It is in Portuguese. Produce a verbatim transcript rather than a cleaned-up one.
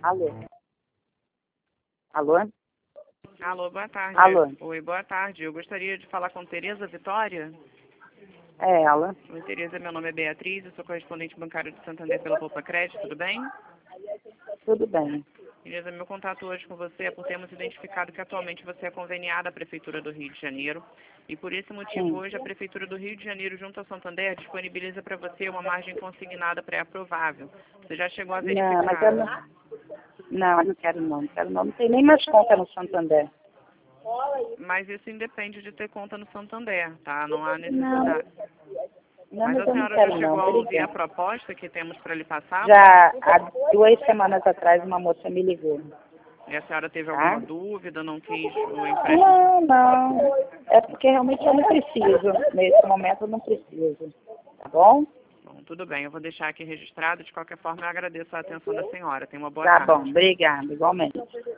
Alô? Alô? Alô, boa tarde. Alô? Oi, boa tarde. Eu gostaria de falar com Tereza Vitória. É ela. Oi, Tereza, meu nome é Beatriz, eu sou correspondente bancário de Santander pela Poupa Crédito, tudo bem? Tudo bem. Tereza, meu contato hoje com você é por termos identificado que atualmente você é conveniada à Prefeitura do Rio de Janeiro e por esse motivo Sim. hoje a Prefeitura do Rio de Janeiro junto ao Santander disponibiliza para você uma margem consignada pré-aprovável. Você já chegou a Não, mas verificar? eu não... Não, eu não quero não, não quero não. Não tem nem mais conta no Santander. Mas isso independe de ter conta no Santander, tá? Não há Não, necessidade. não, Mas mas a eu não senhora já quero chegou não, a ouvir a obrigada. proposta que temos para lhe passar? Já há duas semanas atrás uma moça me ligou, E a senhora teve tá? alguma dúvida, não quis o empréstimo? Não, não. É porque realmente eu não preciso. Nesse momento eu não preciso. Tá bom? Bom, tudo bem, eu vou deixar aqui registrado. De qualquer forma, eu agradeço a atenção da senhora. Tenha uma boa Tá tarde. bom, obrigada, igualmente.